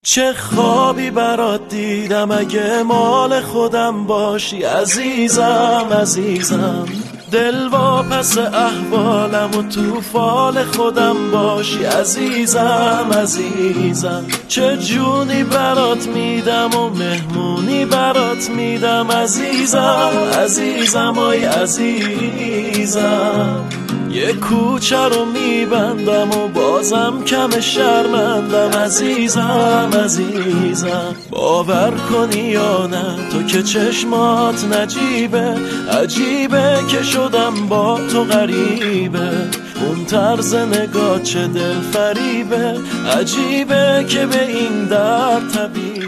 چه خوابی برات دیدم اگه مال خودم باشی عزیزم عزیزم، دل واپس احوالم و تو فال خودم باشی عزیزم عزیزم. چه جونی برات میدم و مهمونی برات میدم عزیزم عزیزم آی عزیزم. یه کوچه رو میبندم و بازم کم شرمندم عزیزم عزیزم. باور کنی یا نه تو که چشمات نجیبه، عجیبه که شدم با تو غریبه. اون طرز نگاه چه دل فریبه، عجیبه که به این درد طبیعه.